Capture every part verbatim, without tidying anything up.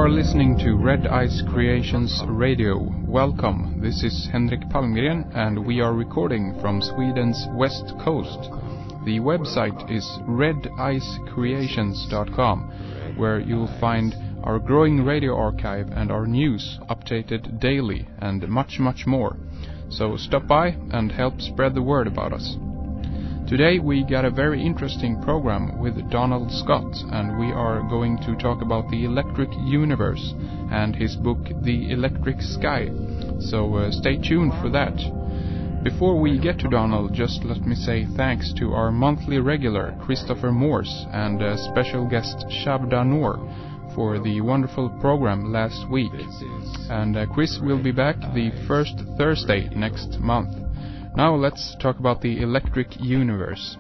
are listening to Red Ice Creations Radio. Welcome, this is Henrik Palmgren and we are recording from Sweden's west coast. The website is red ice creations dot com, where you'll find our growing radio archive and our news updated daily and much, much more. So stop by and help spread the word about us. Today we got a very interesting program with Donald Scott, and we are going to talk about the electric universe and his book The Electric Sky. So uh, stay tuned for that. Before we get to Donald, just let me say thanks to our monthly regular Christopher Morse and uh, special guest Shabda Noor for the wonderful program last week. And uh, Chris will be back the first Thursday next month. Now let's talk about the electric universe.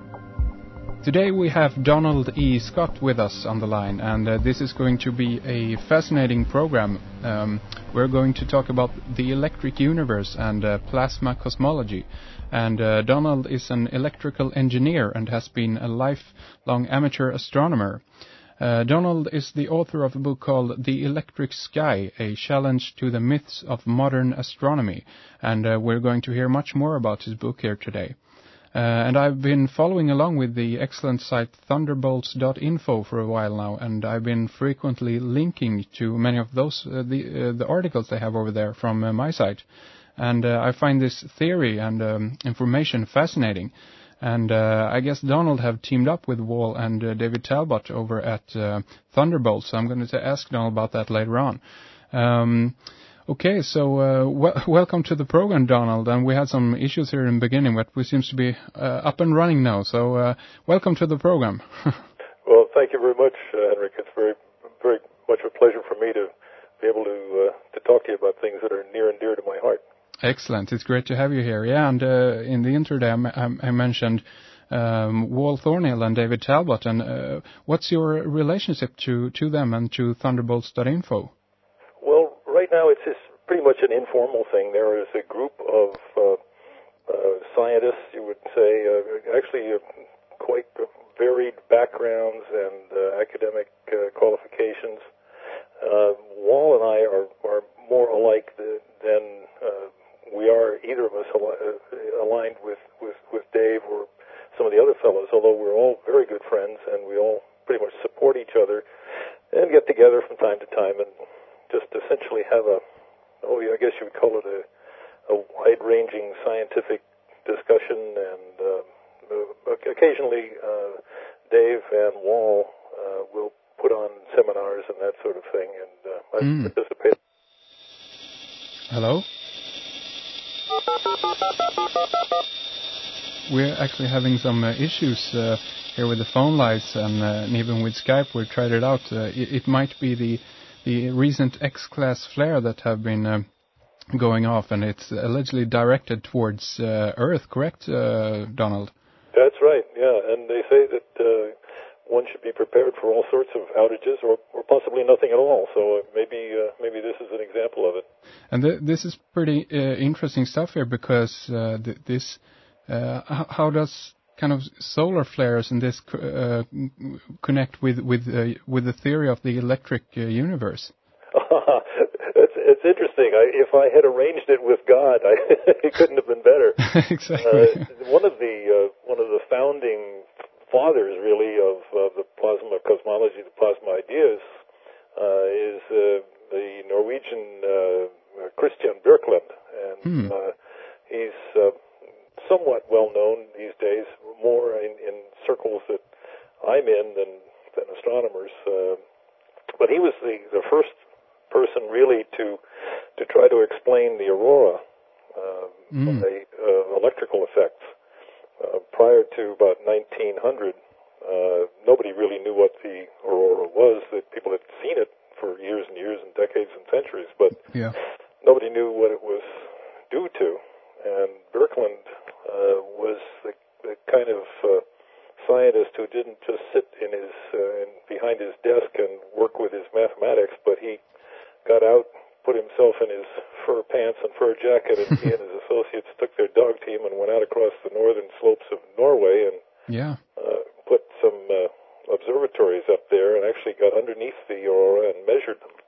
Today we have Donald E. Scott with us on the line, and uh, this is going to be a fascinating program. Um, we're going to talk about the electric universe and uh, plasma cosmology. And uh, Donald is an electrical engineer and has been a lifelong amateur astronomer. Uh, Donald is the author of a book called The Electric Sky, a challenge to the myths of modern astronomy, and uh, we're going to hear much more about his book here today. Uh, and I've been following along with the excellent site thunderbolts dot info for a while now, and I've been frequently linking to many of those uh, the uh, the articles they have over there from uh, my site, and uh, I find this theory and um, information fascinating. And uh, I guess Donald have teamed up with Wall and uh, David Talbot over at uh, Thunderbolt, so I'm going to ask Donald about that later on. Um, okay, so uh, w- welcome to the program, Donald. And we had some issues here in the beginning, but we seems to be uh, up and running now. So uh, welcome to the program. Well, thank you very much, uh, Henrik. It's very, very much a pleasure for me to be able to uh, to talk to you about things that are near and dear to my heart. Excellent. It's great to have you here. Yeah, and uh, in the intro there, I, I mentioned um, Wal Thornhill and David Talbot. And uh, what's your relationship to, to them and to thunderbolts dot info? Well, right now it's just pretty much an informal thing. There is a group of uh, uh, scientists, you would say, uh, actually uh, quite varied backgrounds and uh, academic uh, qualifications. Uh, Wal and I are, are more alike than uh, we are, either of us aligned with, with, with Dave or some of the other fellows, although we're all very good friends and we all pretty much support each other and get together from time to time and just essentially have a, oh, I guess you would call it a, a wide-ranging scientific discussion. And uh, occasionally uh, Dave and Wal uh, will put on seminars and that sort of thing, and uh, I mm. participate. Hello? We're actually having some uh, issues uh, here with the phone lines and, uh, and even with Skype. We tried it out. Uh, it, it might be the the recent X-class flare that have been uh, going off, and it's allegedly directed towards uh, Earth, correct, uh, Donald? That's right, yeah. And they say that uh, one should be prepared for all sorts of outages or, or possibly nothing at all. So uh, maybe uh, maybe this is an example of it. And th- this is pretty uh, interesting stuff here, because uh, th- this, uh, h- how does kind of solar flares and this co- uh, connect with with uh, with the theory of the electric uh, universe? it's, it's interesting. I, if I had arranged it with God, I, it couldn't have been better. Exactly. Uh, one of the uh, one of the founding fathers, really, of uh, the plasma cosmology, the plasma ideas, uh, is uh, the Norwegian uh, Christian Birkeland, and hmm. uh, he's uh, somewhat well known these days, more in, in circles that I'm in than than astronomers. Uh, but he was the, the first person really to to try to explain the aurora, uh, mm. the uh, electrical effects. Uh, prior to about nineteen hundred, uh, nobody really knew what the aurora was. That people had seen it for years and years and decades and centuries, but yeah. nobody knew what it was due to. And Birkeland uh, was the, the kind of uh, scientist who didn't just sit in his uh, in, behind his desk and work with his mathematics, but he got out, put himself in his fur pants and fur jacket, and he and his associates took their dog team and went out across the northern slopes of Norway and yeah. uh, put some uh, observatories up there and actually got underneath the aurora and measured them.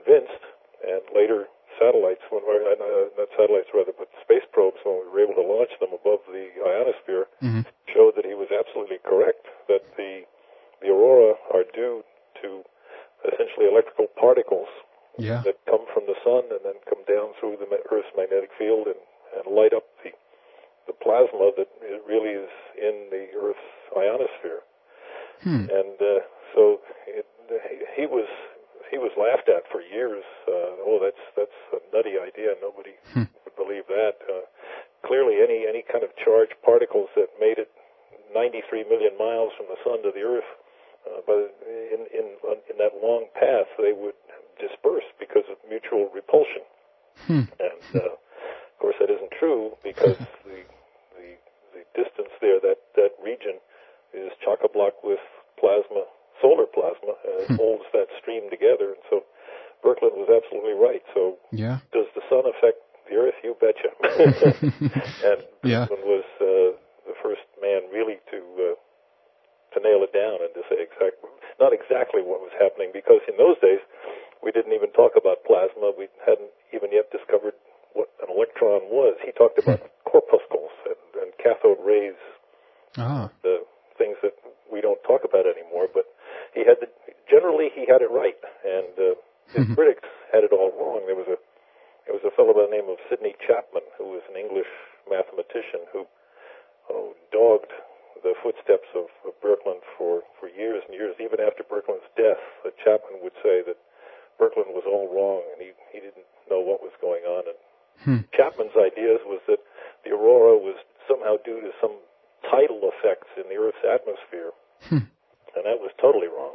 convinced, and later satellites, when we uh, not satellites rather, but space probes, when we were able to launch them above the ionosphere, mm-hmm. showed that he was absolutely correct, that the the aurora are due to essentially electrical particles yeah. that come from the sun and then come down through the Earth's magnetic field and, and light up the the plasma that really is in the Earth's ionosphere. Hmm. And uh, so it, he was he was laughed at for years. Uh, oh, that's that's a nutty idea. Nobody hmm. would believe that. Uh, clearly, any any kind of charged particles that made it ninety-three million miles from the sun to the Earth, uh, but in in in that long path, they would disperse because of mutual repulsion. Hmm. And uh, of course, that isn't true because the the the distance there, that that region, is chock-a-block with plasma. Solar plasma uh, hmm. holds that stream together, and so Birkeland was absolutely right. So, yeah. does the sun affect the Earth? You betcha. And yeah. Birkeland was uh, the first man really to uh, to nail it down and to say exact, not exactly what was happening, because in those days we didn't even talk about plasma. We hadn't even yet discovered what an electron was. He talked about hmm. corpuscles and, and cathode rays, ah. the things that we don't talk about anymore, but he had the, generally he had it right, and uh, his mm-hmm. critics had it all wrong. There was a there was a fellow by the name of Sidney Chapman, who was an English mathematician who oh, dogged the footsteps of, of Birkeland for, for years and years. Even after Birkeland's death, uh, Chapman would say that Birkeland was all wrong, and he, he didn't know what was going on. And hmm. Chapman's ideas was that the aurora was somehow due to some tidal effects in the Earth's atmosphere. Hmm. And that was totally wrong.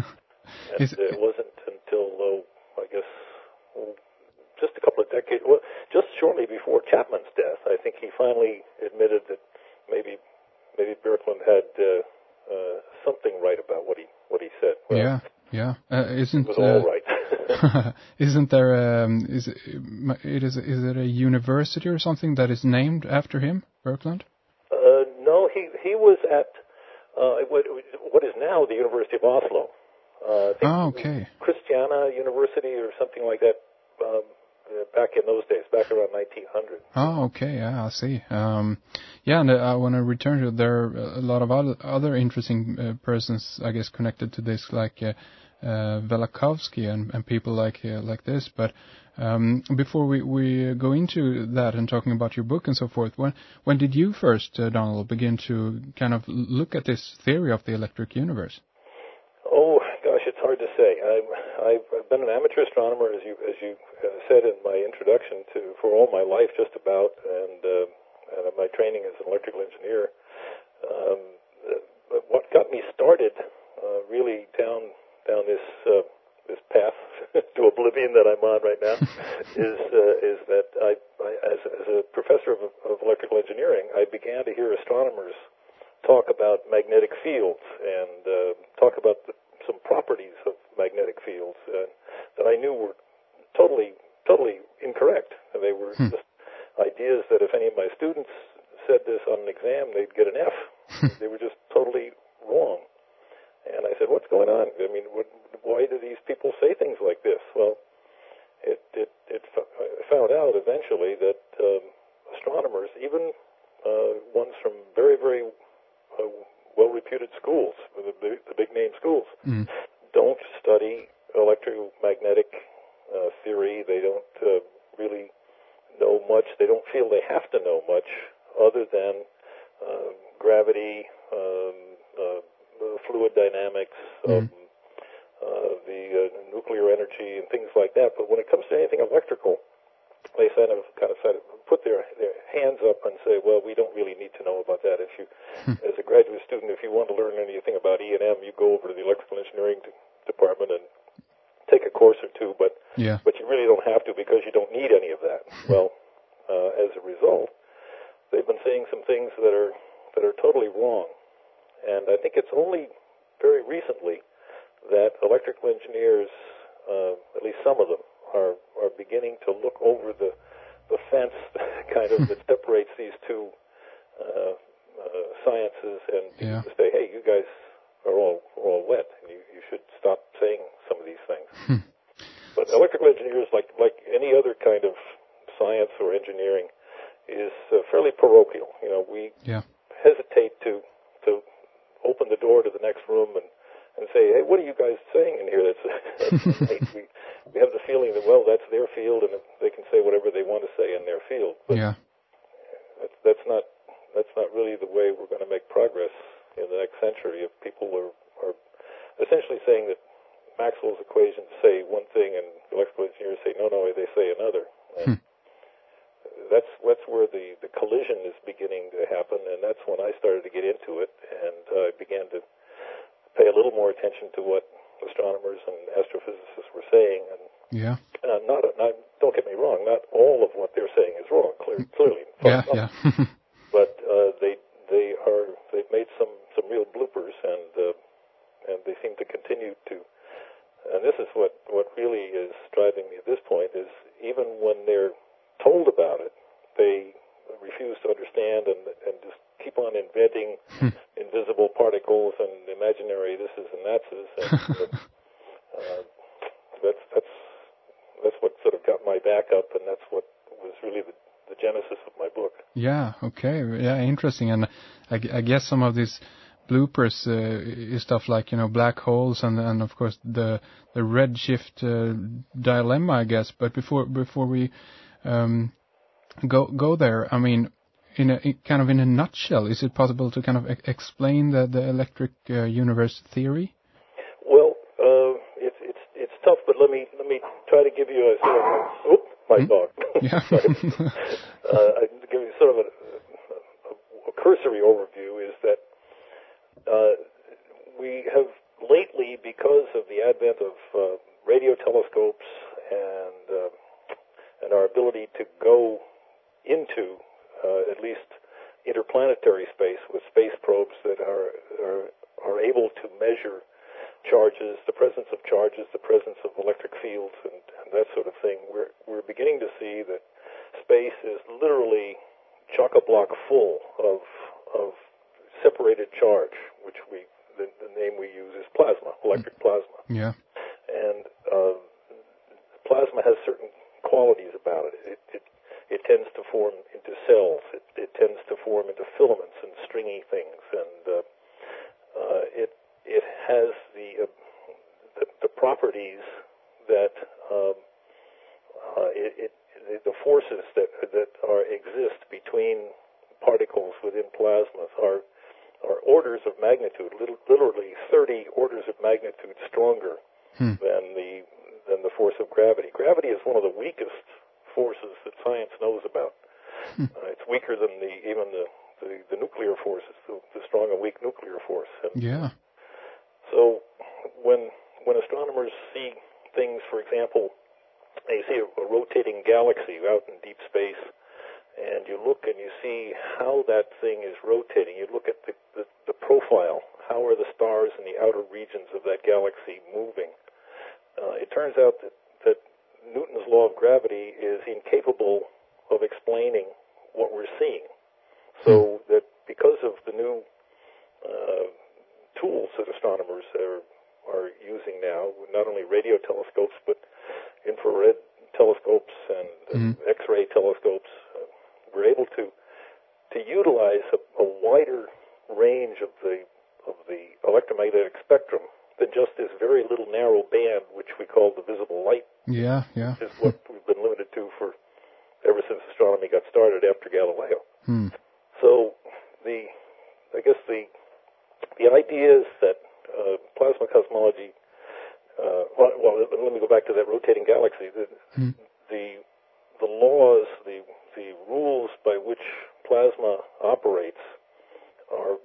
And Is, it wasn't until, oh, I guess, oh, just a couple of decades, well, just shortly before Chapman's death, I think he finally admitted that maybe maybe Birkeland had uh, uh, something right about what he what he said. Well, yeah, yeah. Uh, isn't it was uh, all right. Isn't there? Um, is it, it is is it a university or something that is named after him, Birkeland? Uh, no, he he was at. Uh, what, what is now the University of Oslo. Uh, I think oh, okay. Christiana University or something like that um, uh, back in those days, back around nineteen hundred. Oh, okay. Yeah, I see. Um, yeah, and uh, I want to return to there are a lot of other, other interesting uh, persons, I guess, connected to this, like uh, uh, Velikovsky and, and people like uh, like this. But um, before we, we go into that and talking about your book and so forth, when when did you first, uh, Donald, begin to kind of look at this theory of the electric universe? Oh gosh, it's hard to say. I've, I've been an amateur astronomer, as you as you uh, said in my introduction, to for all my life, just about, and, uh, and my training as an electrical engineer. Um, but what got me started, uh, really down down this. Uh, this path to oblivion that I'm on right now is uh, is that I, I as, as a professor of, of electrical engineering, I began to hear astronomers talk about magnetic fields and uh, talk about the, some properties of magnetic fields uh, that I knew were totally totally incorrect. They were hmm. just ideas that if any of my students said this on an exam, they'd get an F. They were just totally wrong. And I said, what's going on? I mean, what, why do these people say things like this? Well, it, it, it I found out eventually that um, astronomers, even uh, ones from very, very uh, well-reputed schools, the, the, the big-name schools, mm. don't study electromagnetic uh, theory. They don't uh, really know much. They don't feel they have to know much other than uh, gravity, um, uh, fluid dynamics, um, mm. uh, the uh, nuclear energy, and things like that. But when it comes to anything electrical, they kind of kind of put their, their hands up and say, "Well, we don't really need to know about that. If you, mm. as a graduate student, if you want to learn anything about E and M, you go over to the electrical engineering department and take a course or two. But yeah. but you really don't have to because you don't need any of that." Well, uh, as a result, they've been saying some things that are that are totally wrong. And I think it's only very recently that electrical engineers, uh, at least some of them, are are beginning to look over the the fence, kind of, that separates these two uh, uh, sciences, and yeah. say, "Hey, you guys are all are all wet, and you, you should stop saying some of these things." Hmm. But electrical engineers, like like any other kind of science or engineering, is uh, fairly parochial. You know, we yeah. hesitate to to open the door to the next room and, and say, hey, what are you guys saying in here? That's, that's right. we we have the feeling that, well, that's their field and they can say whatever they want to say in their field. But yeah. that's, that's not that's not really the way we're going to make progress in the next century. If people are, are essentially saying that Maxwell's equations say one thing and electrical engineers say, no, no, they say another. And hmm. That's that's where the, the collision is beginning to happen, and that's when I started to get into it, and I uh, began to pay a little more attention to what astronomers and astrophysicists were saying. And yeah, uh, not, not don't get me wrong, not all of what they're saying is wrong. Clear, clearly, yeah, yeah. but uh, they they are they've made some, some real bloopers, and uh, and they seem to continue to. And this is what, what really is driving me at this point: is even when they're told about it, they refuse to understand and, and just keep on inventing invisible particles and imaginary thises and thatses. And uh, that's that's that's what sort of got my back up, and that's what was really the, the genesis of my book. Yeah. Okay. Yeah. Interesting. And I, I guess some of these bloopers uh, is stuff like, you know, black holes and and of course the the redshift uh, dilemma, I guess. But before before we Um, go go there. I mean, in a in kind of in a nutshell, is it possible to kind of e- explain the the electric uh, universe theory? Well, uh, it's it's it's tough, but let me let me try to give you a sort of a, oop, my hmm? dog. Yeah. uh, I give you sort of a, a, a cursory overview. Is that uh, we have lately, because of the advent of uh, radio telescopes and uh, and our ability to go into uh, at least interplanetary space with space probes that are, are are able to measure charges, the presence of charges, the presence of electric fields, and, and that sort of thing. We're we're beginning to see that space is literally chock-a-block full of of separated charge, which we the, the name we use is plasma, electric plasma. Yeah. And uh, plasma has certain qualities about it. It, it. it tends to form into cells. It, it tends to form into filaments and stringy things, and uh, uh, it it has the, uh, the the properties that um, uh, it, it the forces that that are exist between particles within plasma are are orders of magnitude, literally thirty orders of magnitude stronger hmm. than the than the force of gravity. Gravity is one of the weakest forces that science knows about. Hmm. Uh, it's weaker than the even the, the, the nuclear forces, the, the strong and weak nuclear force. And yeah. So when when astronomers see things, for example, they see a, a rotating galaxy out in deep space, and you look and you see how that thing is rotating. You look at the, the, the profile. How are the stars in the outer regions of that galaxy moving? Uh, it turns out that, that Newton's law of gravity is incapable of explaining what we're seeing. So that because of the new uh, tools that astronomers are, are using now, not only radio telescopes, but infrared telescopes and mm-hmm. X-ray telescopes, uh, we're able to to utilize a, a wider range of the of the electromagnetic spectrum than just this very little narrow band, which we call the visible light. Yeah, yeah. Which is what we've been limited to for ever since astronomy got started after Galileo. Hmm. So the, I guess the the idea is that uh, plasma cosmology. Uh, well, well, let me go back to that rotating galaxy. The hmm. the, the laws, the the rules by which plasma operates are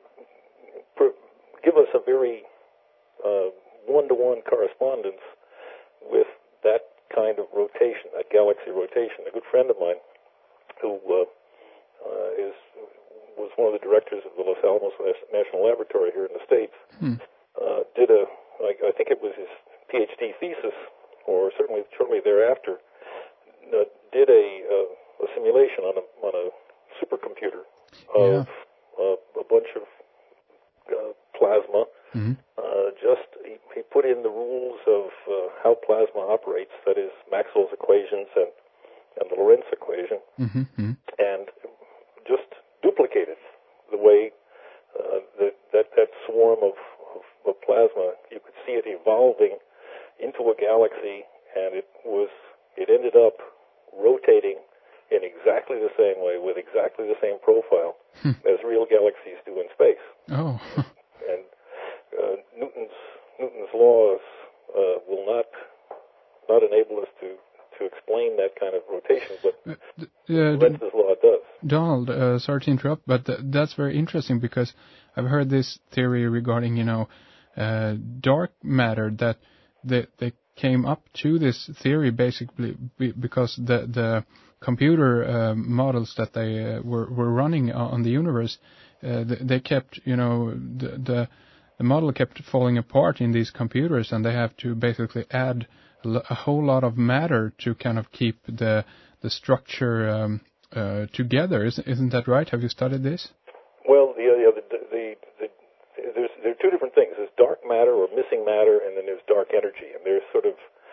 give us a very Uh, one-to-one correspondence with that kind of rotation, that galaxy rotation. A good friend of mine, who uh, uh, is was one of the directors of the Los Alamos National Laboratory here in the States, hmm. uh, did a, I, I think it was his PhD thesis, or certainly shortly thereafter, uh, did a, uh, a simulation on a on a supercomputer of yeah. uh, a bunch of uh, plasma. Mm-hmm. Uh, just he, he put in the rules of uh, how plasma operates, that is Maxwell's equations and, and the Lorentz equation, mm-hmm. and just duplicated the way uh, that, that that swarm of, of, of plasma, you could see it evolving into a galaxy, and it was it ended up rotating in exactly the same way with exactly the same profile hmm. as real galaxies do in space. Oh. And uh, Newton's Newton's laws uh, will not not enable us to, to explain that kind of rotation, but uh, uh, Lorenz's law does. Donald, uh, sorry to interrupt, but th- that's very interesting because I've heard this theory regarding, you know, uh, dark matter, that they, they came up to this theory basically be- because the the computer uh, models that they uh, were were running on the universe, uh, they, they kept, you know, the, the the model kept falling apart in these computers, and they have to basically add a, l- a whole lot of matter to kind of keep the the structure um, uh, together. Isn't isn't that right? Have you studied this? Well, the uh, the, the, the, the there's there are two different things. There's dark matter or missing matter, and then there's dark energy, and there's sort of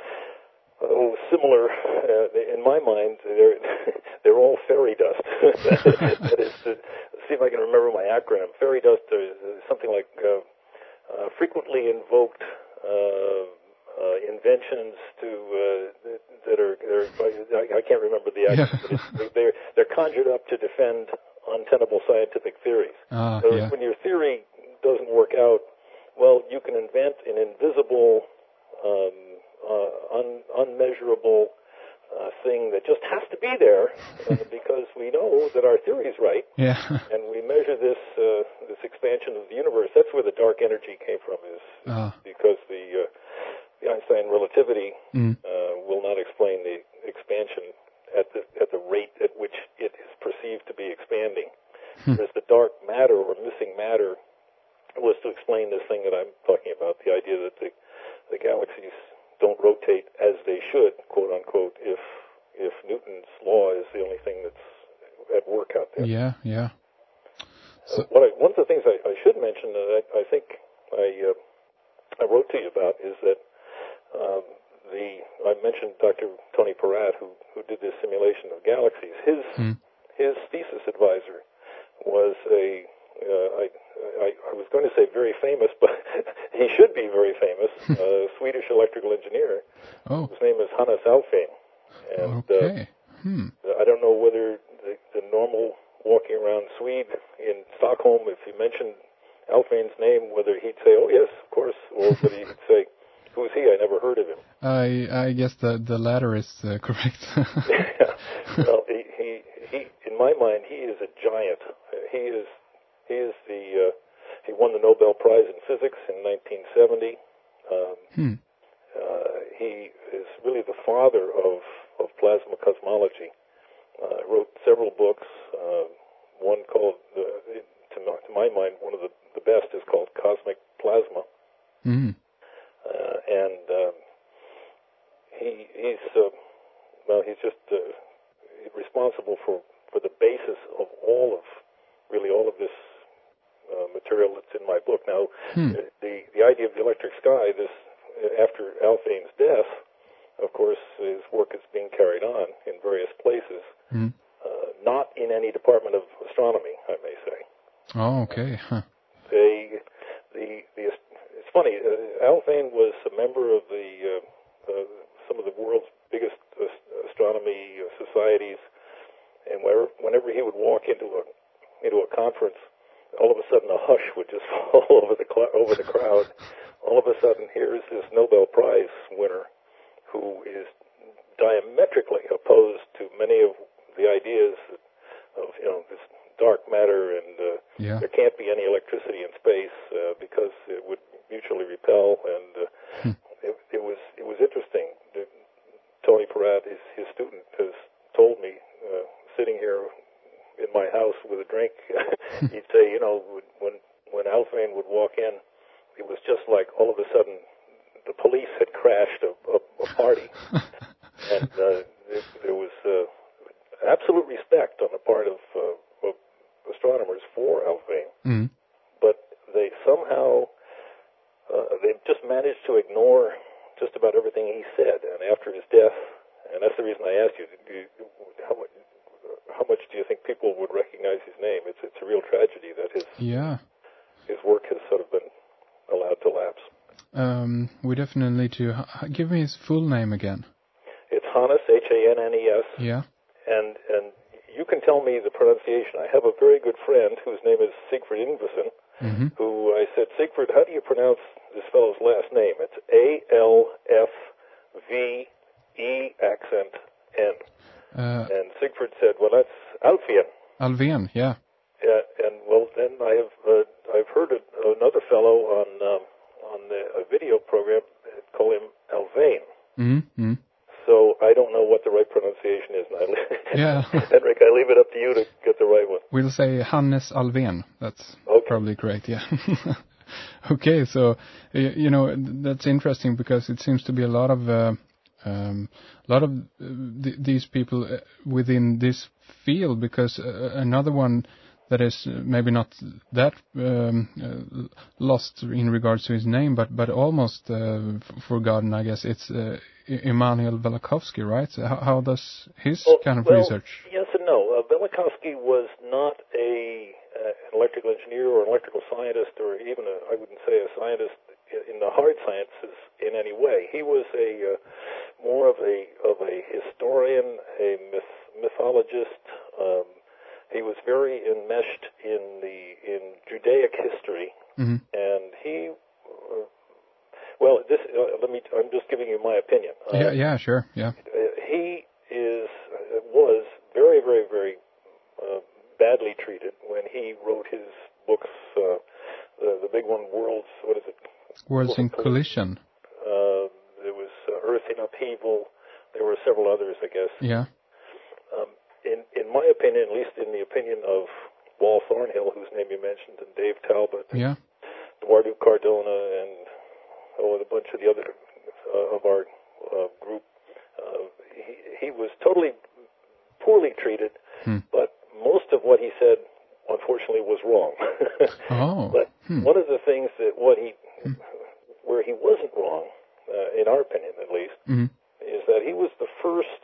oh, similar. Uh, in my mind, they're they're all fairy dust. That is, to see if I can remember my acronym. Fairy dust is something like uh, uh, frequently invoked uh, uh, inventions to uh, that are. They're, I, I can't remember the acronym. Yeah. But it's, they're they're conjured up to defend untenable scientific theories. Ah, so yeah. when your theory doesn't work out, well, you can invent an invisible, um, uh, un- unmeasurable uh, thing that just has to be there uh, because we know that our theory is right, Yeah. and we measure this uh, this expansion of the universe. That's where the dark energy came from, is Ah. because the uh, the Einstein relativity Mm. uh, will not explain the expansion at the at the rate at which it is perceived to be expanding. Hmm. Whereas the dark matter or missing matter was to explain this thing that I'm talking about, the idea that the, the galaxies don't rotate as they should, quote unquote, if if Newton's law is the only thing that's at work out there. Yeah, yeah. So, uh, what I, one of the things I, I should mention that I, I think I uh, I wrote to you about is that um, the I mentioned Doctor Tony Peratt, who who did this simulation of galaxies. His mm. his thesis advisor was a uh, I, I I was going to say very famous, but he should be very famous, uh, Swedish electrical engineer. Oh. His name is Hannes Alfvén, and Okay. uh, Hmm. I don't know whether the, the normal walking around Swede in Stockholm, if you mentioned Alfvén's name, whether he'd say, "Oh yes, of course," or whether he'd say, "Who's he? I never heard of him." I I guess the the latter is uh, correct. Yeah. Well, he, he he in my mind he is a giant. He is he is the uh, he won the Nobel Prize in Physics in nineteen seventy. Um, hmm. uh, he is really the father of of plasma cosmology. Uh, wrote several books. Uh, one called, uh, to, my, to my mind, one of the, the best is called Cosmic Plasma. Hmm. Uh, and um, he he's uh, well, he's just uh, responsible for, for the basis of all of really all of this uh, material that's in my book. Now, Hmm. the the idea of the electric sky, this after Alfvén's death, of course, his work is being carried on in various places, Hmm. uh, not in any department of astronomy, I may say. Oh, okay. Huh. They the the it's funny. Uh, Alfvén was a member of the uh, uh, some of the world's biggest uh, astronomy uh, societies, and wherever, whenever he would walk into a into a conference, all of a sudden a hush would just fall over the cl- over the crowd. All of a sudden, here's this Nobel Prize winner who is diametrically opposed to many of the ideas of, you know, this dark matter, and uh, Yeah. there can't be any electricity in space uh, because it would mutually repel. And uh, Hmm. it, it was it was interesting. The, Tony Peratt, his, his student, has told me, uh, sitting here in my house with a drink, he'd say, you know, when when Alfvén would walk in, it was just like all of a sudden the police had crashed a, a, a party, and uh, there, there was uh, absolute respect on the part of, uh, of astronomers for Alfvén, Hmm. but they somehow uh, they've just managed to ignore to just about everything he said. And after his death, and that's the reason I asked you, do you how much how much do you think people would recognize his name? It's it's a real tragedy that his yeah. his work has sort of been allowed to lapse. Um, we definitely need to h- give me his full name again. It's Hannes, H A N N E S. Yeah. And and you can tell me the pronunciation. I have a very good friend whose name is Siegfried Ingvason, Mm-hmm. who I said, Siegfried, how do you pronounce this fellow's last name? It's A L F V E accent N. Uh, And Siegfried said, well, that's Alfvén. Alfvén, yeah. Yeah, and well, then I have uh, I've heard a, another fellow on um, on the, a video program call him Alfvén. Mm-hmm. So I don't know what the right pronunciation is. And I, Yeah. Henrik, I leave it up to you to get the right one. We'll say Hannes Alfvén. That's Okay. probably correct, yeah. Okay, so, y- you know, that's interesting because it seems to be a lot of, uh, um, a lot of uh, th- these people uh, within this field, because uh, another one that is uh, maybe not that um, uh, lost in regards to his name, but, but almost uh, f- forgotten, I guess, it's uh, I- Immanuel Velikovsky, right? So how, how does his Oh, kind of well, research? yes and no. Uh, Velikovsky was not a uh, an electrical engineer or an electrical scientist, or even a, I wouldn't say a scientist in the hard sciences in any way. He was a uh, more of a of a historian, a myth, mythologist. Um, he was very enmeshed in the in Judaic history, Mm-hmm. and he. Uh, well, this. Uh, let me. I'm just giving you my opinion. Uh, Yeah, yeah, sure, yeah. Uh, he is uh, was very, very, very uh, badly treated when he wrote his books. Uh, the, the big one, Worlds. What is it? Worlds in Collision. Uh, there was uh, Earth in Upheaval. There were several others, I guess. Yeah. Um, in in my opinion, at least in the opinion of Wal Thornhill, whose name you mentioned, and Dave Talbot, Yeah. Eduardo Cardona, and oh, and a bunch of the other uh, of our uh, group. Uh, he, he was totally poorly treated, Hmm. but most of what he said, unfortunately, was wrong. Oh. But Hmm. one of the things that what he, where he wasn't wrong, uh, in our opinion at least, Mm-hmm. is that he was the first,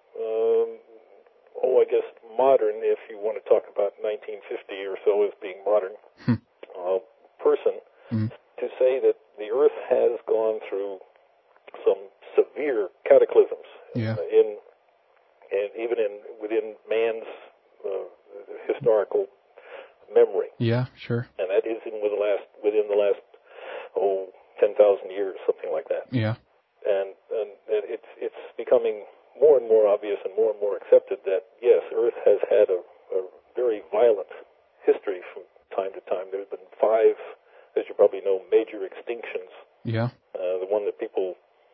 um, oh, I guess modern, if you want to talk about nineteen fifty or so as being modern, Hmm. uh, person Mm-hmm. to say that the Earth has gone through some severe cataclysms Yeah. uh, in and even in within man's uh, historical memory, Yeah, sure. and that is in with the last within the last oh ten thousand years, something like that. Yeah. And, and and it's it's becoming more and more obvious and more and more accepted that yes, Earth has had a, a very violent history from time to time. There's been five, as you probably know, major extinctions. Yeah. Uh, the one that people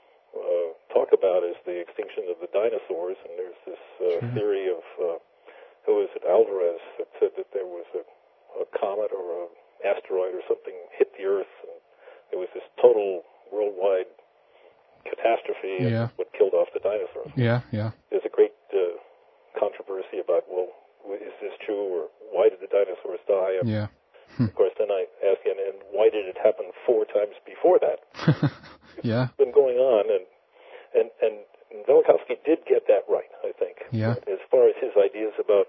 uh, talk about is the extinction of the dinosaurs, and there's this uh, Sure. theory of uh, who is it, Alvarez, that said that there was a, a comet or an asteroid or something hit the Earth, and there was this total worldwide catastrophe, and Yeah. what killed off the dinosaurs. Yeah, yeah. There's a great uh, controversy about, well, is this true, or why did the dinosaurs die? And Yeah. of course, then I ask you, and why did it happen four times before that? Yeah. It's been going on, and and and Velikovsky did get that right, I think. Yeah. As far as his ideas about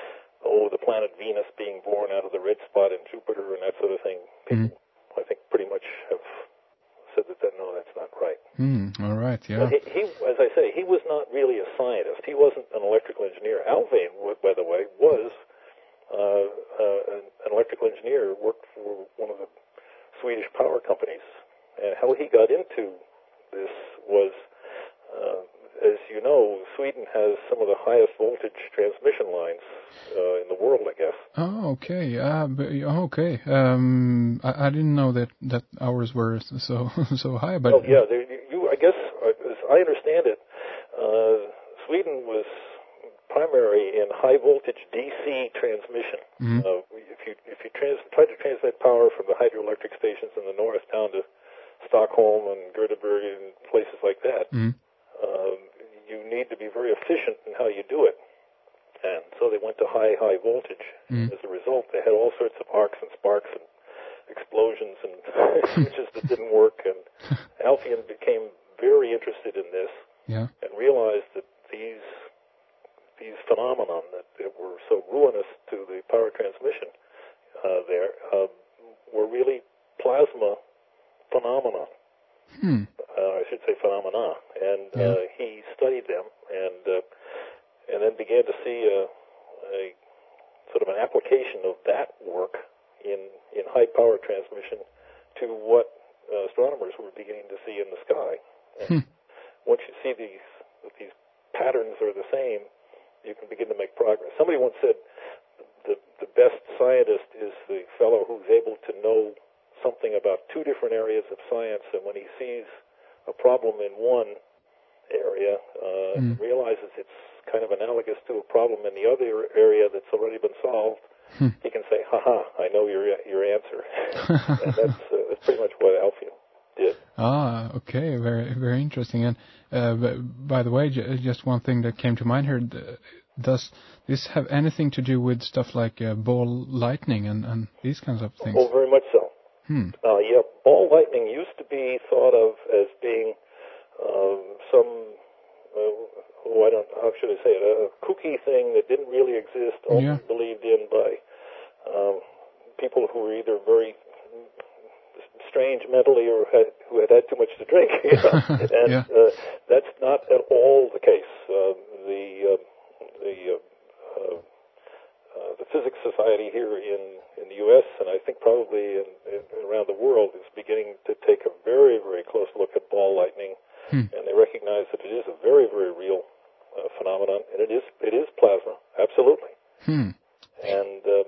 oh the planet Venus being born out of the red spot in Jupiter and that sort of thing, people Mm. I think pretty much have said that, that no, that's not right. Hmm. All right. Yeah. But he, he, as I say, he was not really a scientist. He wasn't an electrical engineer. Alfvén, by the way, was uh, uh, an, an electrical engineer, worked for one of the Swedish power companies. And how he got into this was, uh, as you know, Sweden has some of the highest voltage transmission lines uh, in the world, I guess. Oh, okay. Uh, but, okay. Um, I, I didn't know that, that ours were so so high. But Oh, yeah. There, you, I guess, uh, as I understand it, uh, Sweden was primary in high voltage D C transmission. Mhm. Uh, if you if you trans, try to transmit power from the hydroelectric stations in the north down to Stockholm and Göteborg and places like that, Mhm. um, you need to be very efficient in how you do it. And so they went to high, high voltage. Mhm. As a result, they had all sorts of arcs and sparks and explosions and switches that didn't work. And Alfvén became very interested in this Yeah. and realized that these these phenomenon that, that were so ruinous to the power transmission uh, there uh, were really plasma phenomena. Hmm. Uh, I should say phenomena. And Yeah. uh, he studied them and uh, and then began to see a, a sort of an application of that work in in high power transmission to what uh, astronomers were beginning to see in the sky. And Hmm. once you see these that these patterns are the same, you can begin to make progress. Somebody once said the the best scientist is the fellow who's able to know something about two different areas of science, and when he sees a problem in one area, uh, Mm. realizes it's kind of analogous to a problem in the other area that's already been solved, Hmm. he can say, "Ha ha, I know your your answer." And that's, uh, that's pretty much what Alfvén did. Ah, okay, very very interesting. And uh, b- by the way, j- just one thing that came to mind here: d- does this have anything to do with stuff like uh, ball lightning and, and these kinds of things? Oh, very much so. Hmm. Uh, yeah, ball lightning used to be thought of as being um, some, uh, oh, I don't, how should I say it, a kooky thing that didn't really exist, only Yeah. believed in by um, people who were either very strange mentally or had, who had had too much to drink. You know? And Yeah. uh, that's not at all the case. Uh, the uh, the uh, uh, uh, the Physics Society here in, in the U S and I think probably in, in, around the world is beginning to take a very, very close look at ball lightning, Hmm. and they recognize that it is a very, very real uh, phenomenon, and it is it is plasma, absolutely. Hmm. And uh,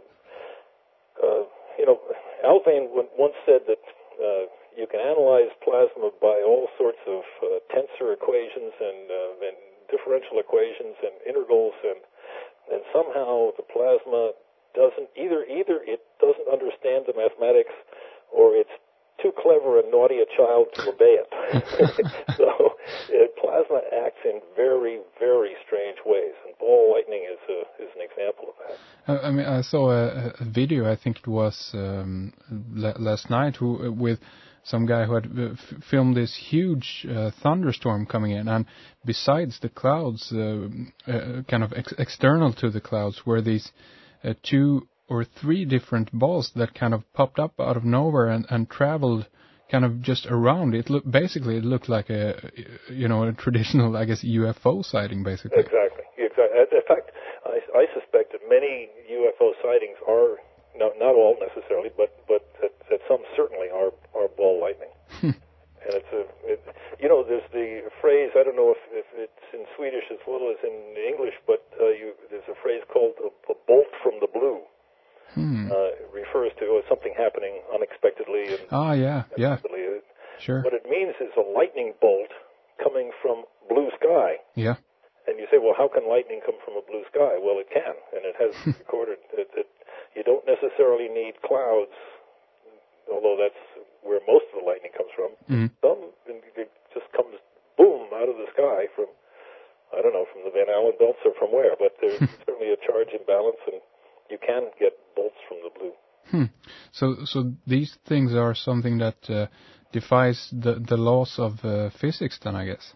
uh, you know, Alfvén once said that uh, you can analyze plasma by all sorts of uh, tensor equations and, uh, and differential equations and integrals, and and somehow the plasma doesn't either either it doesn't understand the mathematics, or it's too clever and naughty a child to obey it. So uh, plasma acts in very, very strange ways, and ball lightning is a, is an example of that. Uh, I mean, I saw a, a video. I think it was um, la- last night, who with some guy who had uh, f- filmed this huge uh, thunderstorm coming in, and besides the clouds, uh, uh, kind of ex- external to the clouds, were these uh, two or three different balls that kind of popped up out of nowhere and, and traveled kind of just around. It looked basically it looked like a you know a traditional, I guess, U F O sighting basically. Exactly. Exactly. In fact, I, I suspect that many U F O sightings are no, not all necessarily, but but that, that some certainly are are ball lightning. And it's a it, you know there's the phrase, I don't know if, if it's in Swedish as well as in English, but uh, you there's a phrase called a, a bolt from the blue. Hmm. Uh, it refers to uh, something happening unexpectedly and Ah, yeah, yeah, unexpectedly. sure, What it means is a lightning bolt coming from blue sky. yeah. And you say, well, how can lightning come from a blue sky? Well, it can, and it has recorded that, that you don't necessarily need clouds, although that's where most of the lightning comes from. Mm. Some, it just comes boom out of the sky from, I don't know, from the Van Allen belts or from where, but there's certainly a charge imbalance, and you can get bolts from the blue. Hmm. So, so these things are something that uh, defies the the laws of uh, physics, then, I guess.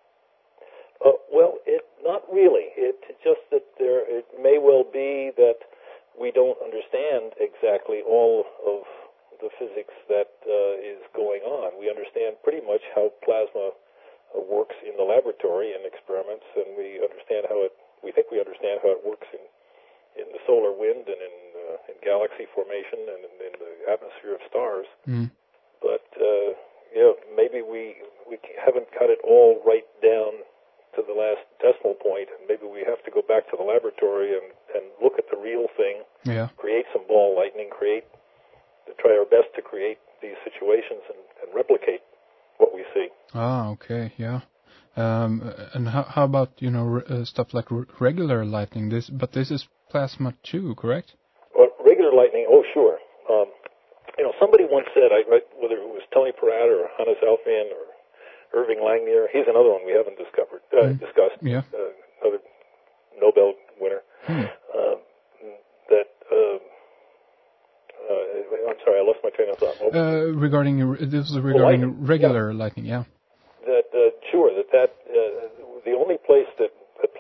Uh, well, it not really. It's just that there. It may well be that we don't understand exactly all of the physics that uh, is going on. We understand pretty much how plasma uh, works in the laboratory in experiments, and we understand how it. We think we understand how it works in in the solar wind and in uh, in galaxy formation and in, in the atmosphere of stars. Mm. But uh, you know, maybe we we haven't got it all right down to the last decimal point, and maybe we have to go back to the laboratory and, and look at the real thing, Yeah. create some ball lightning, create, to try our best to create these situations and, and replicate what we see. Ah, okay, yeah. Um, and how, how about you know r- uh, stuff like r- regular lightning? This, but this is plasma too, correct? Well, regular lightning, oh sure. Um, you know, somebody once said, I, I, whether it was Tony Peratt or Hannes Alfvén or Irving Langmuir, he's another one we haven't discovered, uh, Mm. discussed, Yeah. uh, another Nobel winner, Hmm. uh, that, uh, uh, I'm sorry, I lost my train of thought. What was it? Uh, regarding r- this is regarding lightning, regular lightning, yeah. that uh,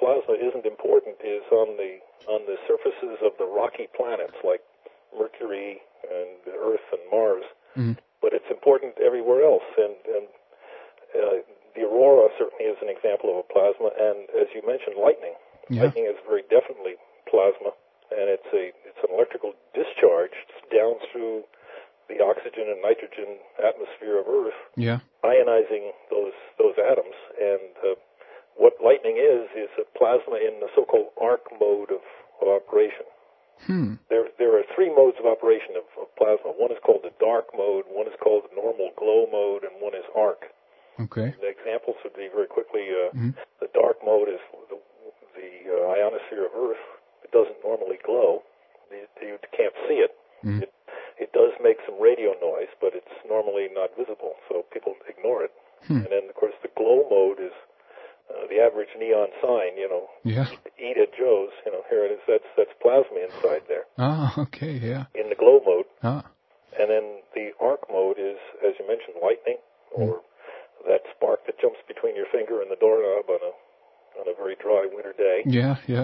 plasma isn't important is on the on the surfaces of the rocky planets like Mercury and Earth and Mars. Mm. But it's important everywhere else. And, and uh, the aurora certainly is an example of a plasma. And as you mentioned, lightning. Yeah. Lightning is very definitely plasma, and it's a it's an electrical discharge down through the oxygen and nitrogen atmosphere of Earth, Yeah. ionizing those those atoms. And uh, what lightning is is a plasma in the so-called arc mode of, of operation. Hmm. There there are three modes of operation of, of plasma. One is called the dark mode, one is called the normal glow mode, and one is arc. Okay. The examples would be very quickly, uh, Mm. the dark mode is the, the uh, ionosphere of Earth. It doesn't normally glow. You, you can't see it. Mm. It it does make some radio noise, but it's normally not visible, so people ignore it. Hmm. And then, of course, the glow mode is uh, the average neon sign, you know, Yeah. eat at Joe's, you know, here it is. That's, that's plasma inside there Ah, okay, yeah. in the glow mode. Ah. And then the arc mode is, as you mentioned, lightning, or mm. that spark that jumps between your finger and the doorknob on a on a very dry winter day. Yeah, yeah.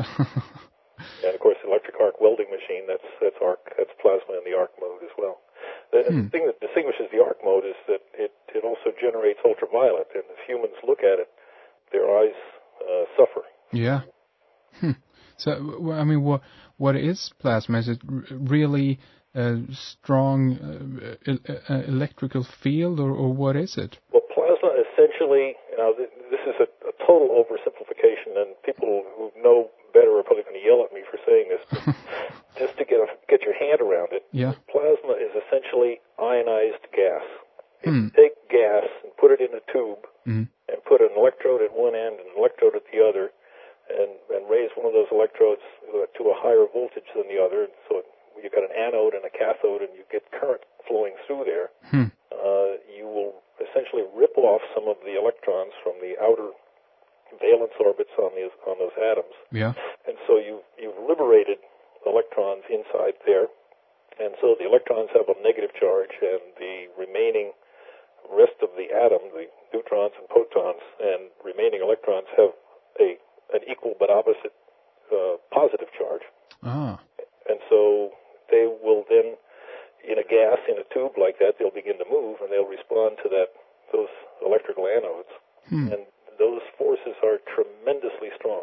And of course, the electric arc welding machine, that's that's arc, that's plasma in the arc mode as well. The, Hmm. the thing that distinguishes the arc mode is that it, it also generates ultraviolet, and if humans look at it, their eyes uh, suffer. Yeah. Hmm. So, w- I mean, what what is plasma? Is it r- really a strong uh, e- uh, electrical field, or, or what is it? Well, plasma essentially, now th- this is a, a total oversimplification, and people who know better are probably going to yell at me for saying this, but just to get a, get your hand around it, Yeah. plasma is essentially ionized gas. If Hmm. you take gas and put it in a tube Mm. and put an electrode at one end and an electrode at the other, and, and raise one of those electrodes uh, to a higher voltage than the other, so it, you've got an anode and a cathode, and you get current flowing through there, Hmm. uh, you will essentially rip off some of the electrons from the outer valence orbits on these on those atoms, Yeah. and so you've you've liberated electrons inside there, and so the electrons have a negative charge, and the remaining rest of the atom, the neutrons and protons and remaining electrons, have a an equal but opposite uh, positive charge, Ah. and so they will then, in a gas in a tube like that, they'll begin to move, and they'll respond to that those electrical anodes, Hmm. and those forces are tremendously strong.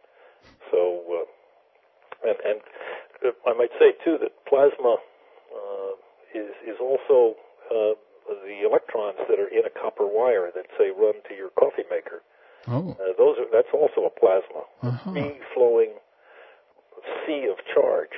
So, uh, and and uh, I might say too that plasma uh, is is also uh, the electrons that are in a copper wire that say run to your coffee maker. Oh. Uh, those are that's also a plasma, Uh-huh. a free flowing sea of charge,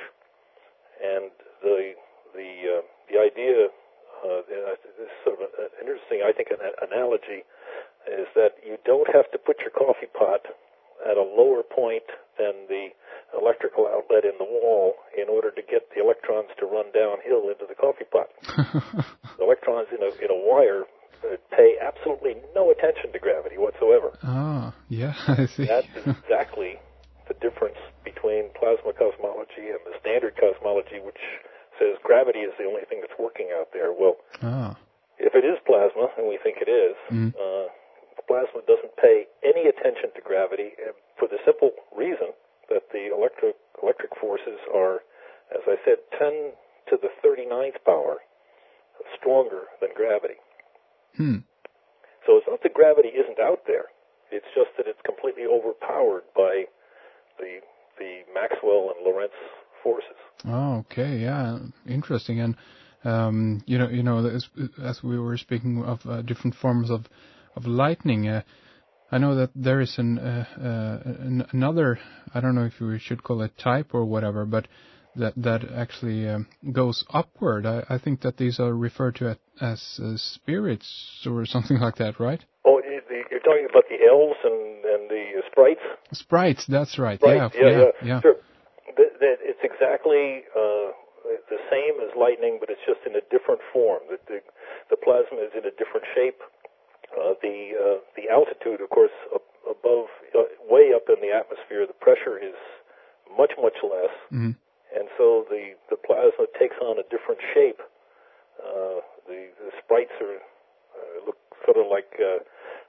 and the the uh, the idea. Uh, this is sort of an interesting, I think, an analogy is that you don't have to put your coffee pot at a lower point than the electrical outlet in the wall in order to get the electrons to run downhill into the coffee pot. The electrons in a in a wire uh, pay absolutely no attention to gravity whatsoever. Ah, yeah, I see. That's exactly the difference between plasma cosmology and the standard cosmology, which says gravity is the only thing that's working out there. Well, Ah. if it is plasma, and we think it is, Mm. uh, plasma doesn't pay any attention to gravity, and for the simple reason that the electric electric forces are, as I said, ten to the thirty-ninth power stronger than gravity. Hmm. So it's not that gravity isn't out there; it's just that it's completely overpowered by the the Maxwell and Lorentz forces. Oh, okay, yeah, interesting. And um, you know, you know, as, as we were speaking of uh, different forms of of lightning, uh, I know that there is an, uh, uh, an another. I don't know if we should call it type or whatever, but that that actually um, goes upward. I, I think that these are referred to as uh, spirits or something like that, right? Oh, you're talking about the elves and and the sprites. Sprites, that's right. Sprites, Yeah, yeah, yeah, yeah. yeah. Sure. The, the, it's exactly uh, the same as lightning, but it's just in a different form. The, the, the plasma is in a different shape. Uh, the uh, the altitude, of course, up above, uh, way up in the atmosphere, the pressure is much, much less. Mm. And so the, the plasma takes on a different shape. Uh, the, the sprites are uh, look sort of like uh,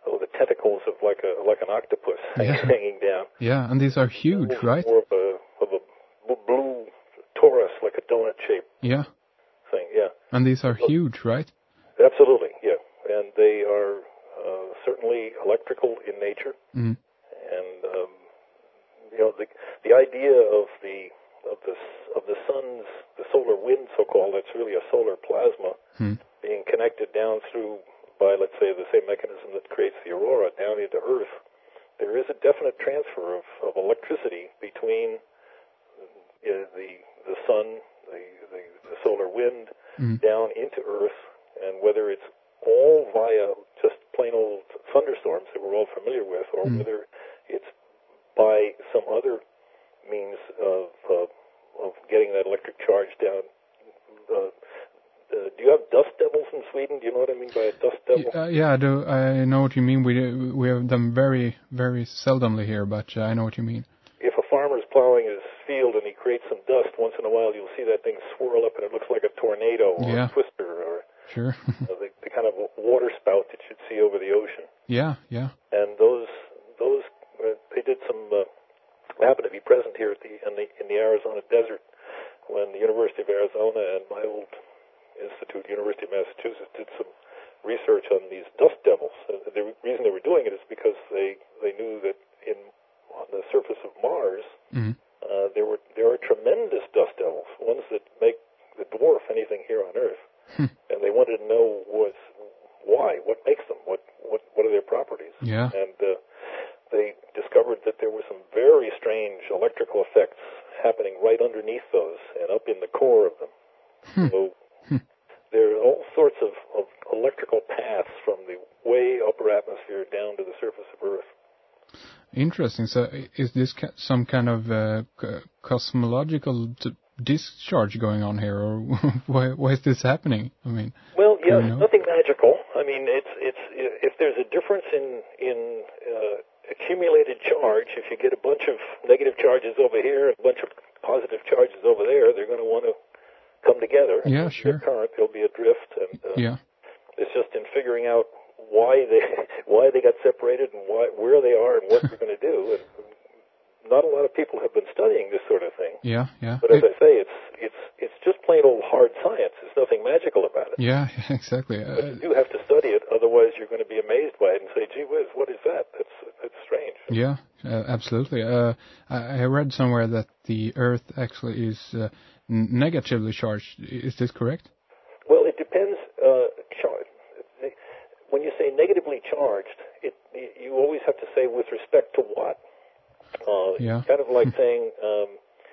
oh, the tentacles of like a like an octopus yeah. hanging down. Yeah, and these are huge, More right? More of a of a blue torus, like a donut shape. Yeah. Thing, yeah. And these are huge, right? Absolutely, yeah. And they are uh, certainly electrical in nature. Mm. And um, you know, the the idea of the of the of the sun's the solar wind, so called, it's really a solar plasma mm. being connected down through by, let's say, the same mechanism that creates the aurora down into Earth. There is a definite transfer of, of electricity between uh, the the sun, the, the, the solar wind, mm. down into Earth, and whether it's all via just plain old thunderstorms that we're all familiar with, or mm. whether it's by some other means of uh, of getting that electric charge down. Uh, uh, do you have dust devils in Sweden? Do you know what I mean by a dust devil? Yeah, yeah, I do. I know what you mean. We we have them very, very seldomly here, but uh, I know what you mean. If a farmer's plowing his field and he creates some dust, once in a while you'll see that thing swirl up and it looks like a tornado or yeah. a twister or sure. uh, the, the kind of water spout that you'd see over the ocean. Yeah, yeah. And those those uh, they did some. Uh, happened to be present here at the in the in the Arizona desert when the University of Arizona and my old institute, University of Massachusetts, did some research on these dust devils. Uh, the reason they were doing it is because they they knew that in on the surface of Mars mm. uh, there were there are tremendous dust devils, ones that make the dwarf anything here on Earth, and they wanted to know was why, what makes them, what what what are their properties, yeah. and uh, they discovered that there were some very strange electrical effects happening right underneath those and up in the core of them. Hmm. So there are all sorts of, of electrical paths from the way upper atmosphere down to the surface of Earth. Interesting. So is this ca- some kind of uh, c- cosmological t- discharge going on here, or why, why is this happening? I mean, well, yes, you know? nothing magical. I mean, it's it's if there's a difference in in uh, accumulated charge, if you get a bunch of negative charges over here and a bunch of positive charges over there, they're going to want to come together. Yeah, sure. Current, there'll be a drift, and uh, yeah, it's just in figuring out why they why they got separated and why where they are and what they're going to do. And not a lot of people have been studying this sort of thing. Yeah, yeah. But as it, I say, it's it's it's just plain old hard science. There's nothing magical about it. Yeah, exactly. But you do have to study it, otherwise you're going to be amazed by it and say, "Gee whiz, what is that? That's that's strange." Yeah, uh, absolutely. Uh, I, I read somewhere that the Earth actually is uh, n- negatively charged. Is this correct? Well, it depends. Uh, char- when you say negatively charged, it you always have to say with respect to what. Uh, yeah. Kind of like saying, um,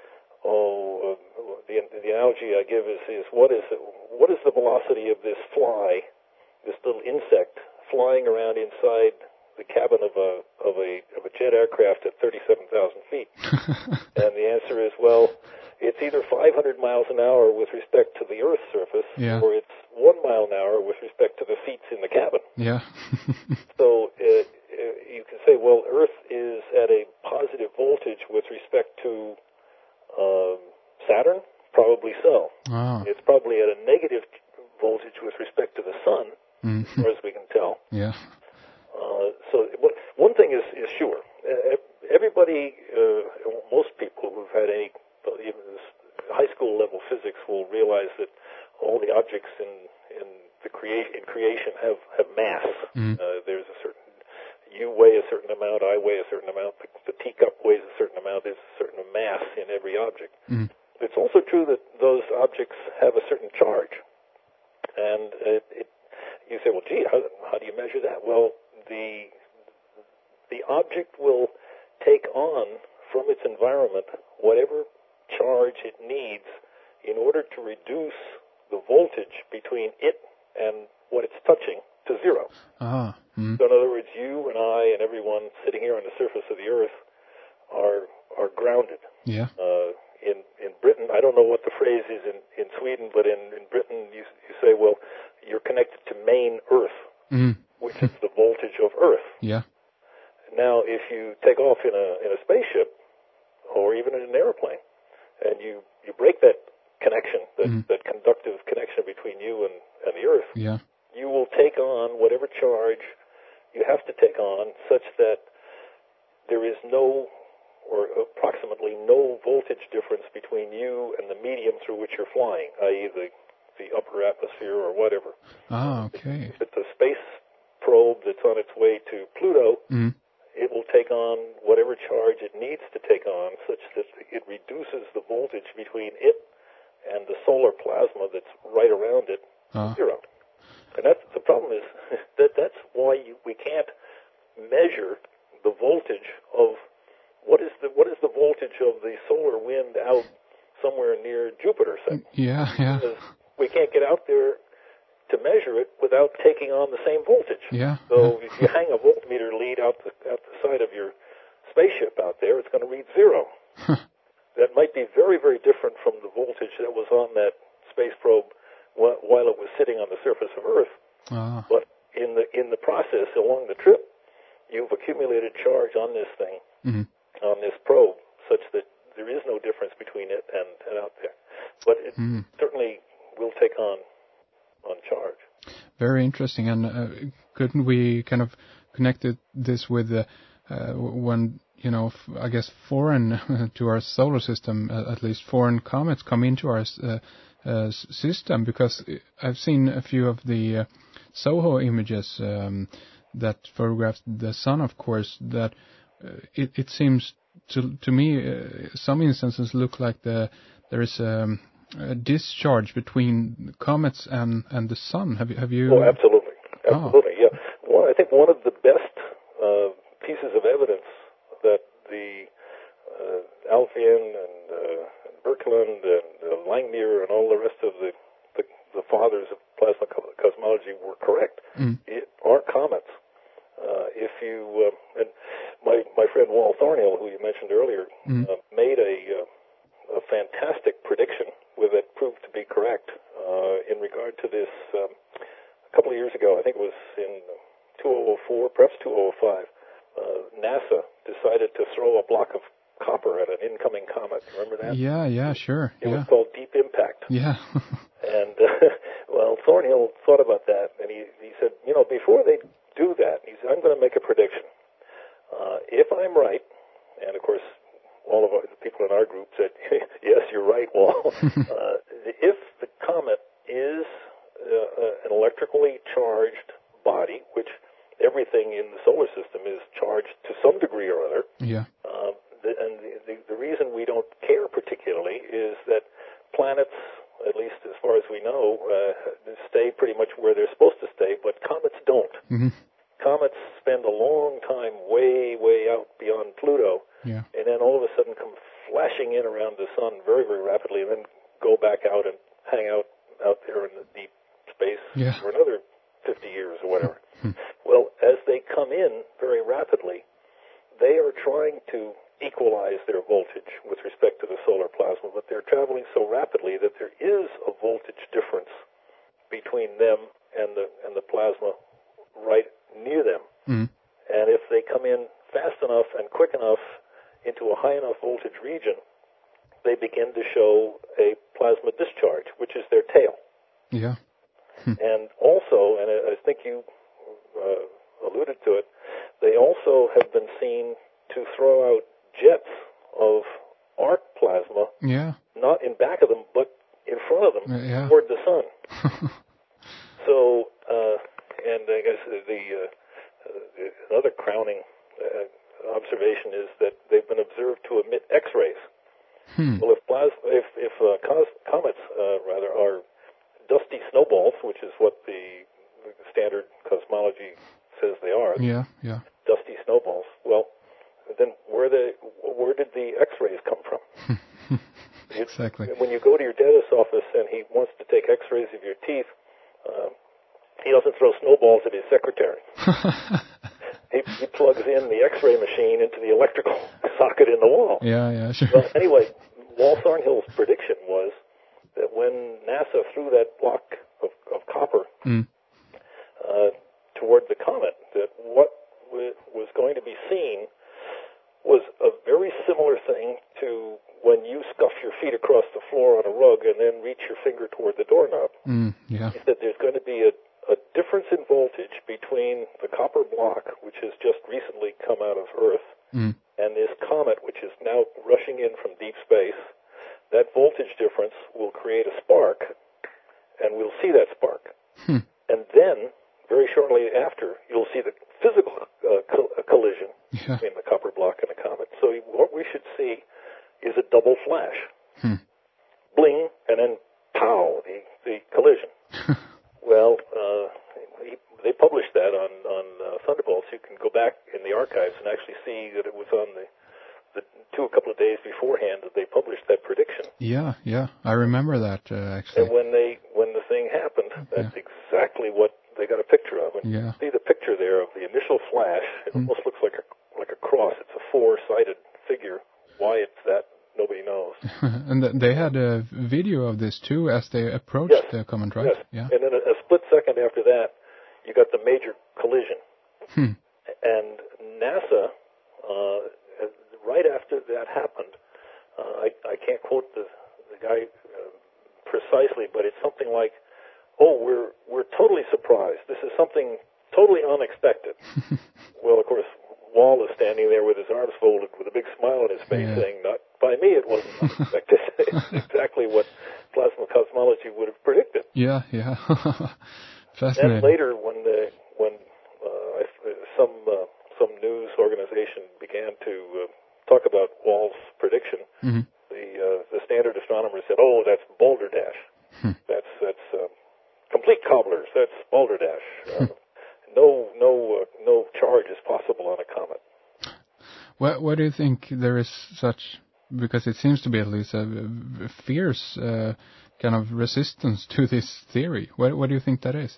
oh, uh, the, the analogy I give is, is what is what is the velocity of this fly, this little insect flying around inside the cabin of a of a of a jet aircraft at thirty-seven thousand feet? And the answer is, well, it's either five hundred miles an hour with respect to the Earth's surface, yeah. or it's one mile an hour with respect to the seats in the cabin. Yeah. So uh, you can say, well, Earth is at a positive voltage with respect to um, Saturn? Probably so. Ah. It's probably at a negative voltage with respect to the Sun, mm-hmm. as far as we can tell. Yeah. Uh, so one thing is, is sure. Uh, everybody, uh, most people who've had any, even high school level physics will realize that all the objects in, in the crea- in creation have, have mass. Mm. Uh, there's a certain, you weigh a certain amount, I weigh a certain amount, the, the teacup weighs a certain amount, there's a certain mass in every object. Mm. It's also true that those objects have a certain charge. And it, it, you say, well, gee, how, how do you measure that? Well, the the object will take on from its environment whatever charge it needs in order to reduce the voltage between it and what it's touching to zero. Ah. Mm. So in other words, you and I and everyone sitting here on the surface of the Earth are are grounded. Yeah. Uh, in in Britain, I don't know what the phrase is in, in Sweden, but in, in Britain you, you say, well, you're connected to main Earth, mm. which is the voltage of Earth. Yeah. Now, if you take off in a in a spaceship or even in an airplane, and you, you break that connection, that, mm. that conductive connection between you and, and the Earth, yeah. you will take on whatever charge you have to take on such that there is no, or approximately no voltage difference between you and the medium through which you're flying, that is the, the upper atmosphere or whatever. Ah, okay. If it's a space probe that's on its way to Pluto, mm. it will take on whatever charge it needs to take on such that it reduces the voltage between it and the solar plasma that's right around it ah. to zero. And that's, the problem is that that's why you, we can't measure the voltage of what is the what is the voltage of the solar wind out somewhere near Jupiter, say. Yeah, yeah. Because we can't get out there to measure it without taking on the same voltage. Yeah. So yeah. if you hang a voltmeter lead out the, out the side of your spaceship out there, it's going to read zero. That might be very, very different from the voltage that was on that space probe wh- while it was sitting on the surface of Earth. Ah. But in the in the process along the trip, you've accumulated charge on this thing, mm-hmm. on this probe, such that there is no difference between it and, and out there. But it mm. certainly will take on on charge. Very interesting. And uh, couldn't we kind of connect it, this with uh, uh, when, you know, f- I guess foreign to our solar system, uh, at least foreign comets come into our uh, uh, system? Because I've seen a few of the uh, SOHO images um, that photographed the sun, of course, that uh, it, it seems to to me, uh, some instances look like the there is a, a discharge between comets and, and the sun. Have you? Have you? Oh, absolutely, absolutely, oh. yeah. Well, I think one of the best uh, pieces of evidence that the uh, Alfvén and uh, Birkeland and uh, Langmuir and all the rest of the the, the fathers of plasma cosmology were correct mm. it, are comets. Uh, if you uh, and my my friend Wal Thornhill, who you mentioned earlier, mm. uh, made a uh, a fantastic prediction with it proved to be correct uh, in regard to this um, a couple of years ago. I think it was in two thousand four, perhaps two thousand five. Uh, NASA decided to throw a block of copper at an incoming comet. Remember that? Yeah, yeah, sure. It yeah. was called Deep Impact. Yeah. and uh, well, Thornhill thought about that, and he he said, you know, before they do that, he said, I'm going to make a prediction. Uh, if I'm right, and of course, all of our, the people in our group said, yes, you're right, Wal. uh, if the comet is uh, an electrically charged body, which everything in the solar system is charged to some degree or other, yeah. uh, the, and the, the, the reason we don't care particularly is that planets, at least as far as we know, uh, stay pretty much where they're supposed to stay, but comets don't. Mm-hmm. Comets spend a long time way, way out beyond Pluto, yeah. and then all of a sudden come flashing in around the sun very, very rapidly, and then go back out and hang out out there in the deep space yeah. for another fifty years or whatever. Well, as they come in very rapidly, they are trying to equalize their voltage with respect to the solar plasma, but they're traveling so rapidly that there is a voltage difference between them and the and the plasma right near them. Mm. And if they come in fast enough and quick enough into a high enough voltage region, they begin to show a plasma discharge, which is their tail. Yeah. And also, and I think you uh, alluded to it, they also have been seen to throw out jets of arc plasma, yeah. not in back of them, but in front of them, yeah. toward the sun. So, uh, and I guess the, uh, the another crowning uh, observation is that they've been observed to emit X-rays. Hmm. Well, if plasma, if, if uh, cos- comets uh, rather are dusty snowballs, which is what the standard cosmology says they are. Yeah, yeah. Dusty snowballs. Well, then where the where did the X-rays come from? Exactly. When you go to your dentist's office and he wants to take X-rays of your teeth, uh, he doesn't throw snowballs at his secretary. he, he plugs in the X-ray machine into the electrical socket in the wall. Yeah, yeah, sure. Well, anyway, Wal Thornhill's prediction was that when NASA threw that block of, of copper mm. uh, toward the comet, that what w- was going to be seen was a very similar thing to when you scuff your feet across the floor on a rug and then reach your finger toward the doorknob. Mm, yeah. Is that there's going to be a, a difference in voltage between the copper block now rushing in from deep space. That voltage difference will create a spark, and we'll see that spark. Hmm. And then, very shortly after, you'll see the physical uh, co- collision Yeah. between the copper block and the comet. So what we should see is a double flash. Hmm. Bling, and then pow, the, the collision. Well, uh, he, they published that on, on uh, Thunderbolts. You can go back in the archives and actually see that it was on the, the two a couple of days beforehand that they published that prediction. Yeah, yeah, I remember that uh, actually. And when they when the thing happened, that's yeah. exactly what they got a picture of. And yeah. you see the picture there of the initial flash. It mm. almost looks like a like a cross. It's a four-sided figure. Why it's that, nobody knows. And th- they had a video of this too as they approached yes. the comet, right? Yes. Yeah. And then a, a split second after that, you got the major collision. Hmm. And NASA, uh, right after that happened, uh, I, I can't quote the, the guy uh, precisely, but it's something like, "Oh, we're we're totally surprised. This is something totally unexpected." Well, of course, Wall is standing there with his arms folded, with a big smile on his face, yeah. saying, "Not by me. It wasn't unexpected." It's exactly what plasma cosmology would have predicted. Yeah, yeah. Fascinating. Then later, when the when uh, some uh, some news organization began to uh, talk about Wall's prediction, mm-hmm. the uh, the standard astronomers said, "Oh, that's balderdash. Hmm. That's that's uh, complete cobblers. That's balderdash. Uh, no no uh, no charge is possible on a comet." What what do you think there is such? Because it seems to be at least a, a fierce uh, kind of resistance to this theory. What what do you think that is?